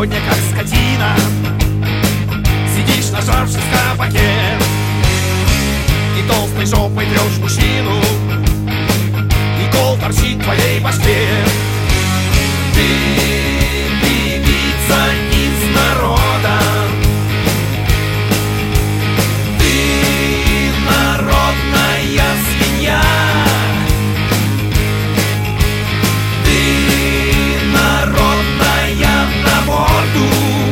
сегодня как скотина сидишь, нажавшись в кабаке, и толстой жопой трешь мужчину, и кол торчит в твоей башке. Ты певица из народа, ты народная свинья, ты народная на морду,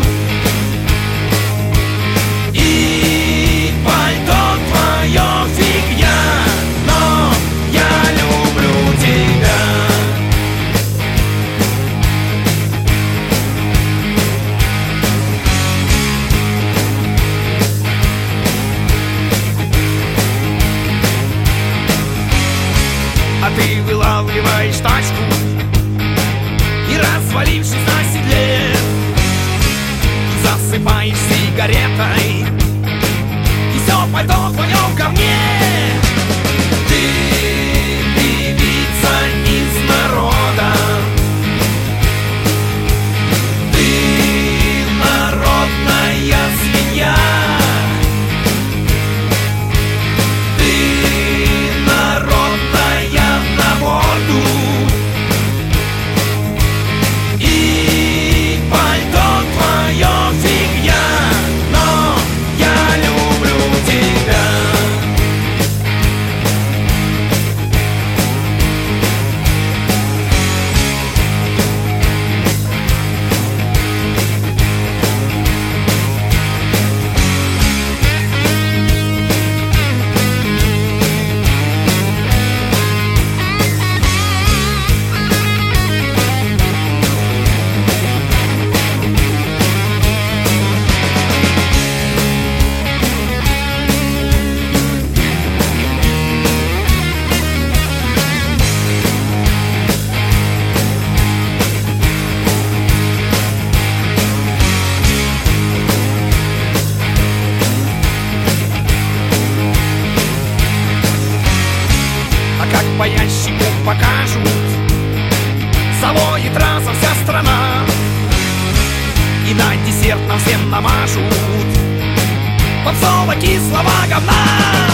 и пальто твое фигня, но я люблю тебя. А ты вылавливаешь тачку и, развалившись на седле, засыпаешь сигаретой, и все пальто в твоем говне. Ты певица из народа, ты народная свинья, ты народная на морду, и пальто твое фигня, но я люблю тебя. А как по ящику покажут, завоет разом вся страна, и на десерт нам всем намажут попсово-кислого говна.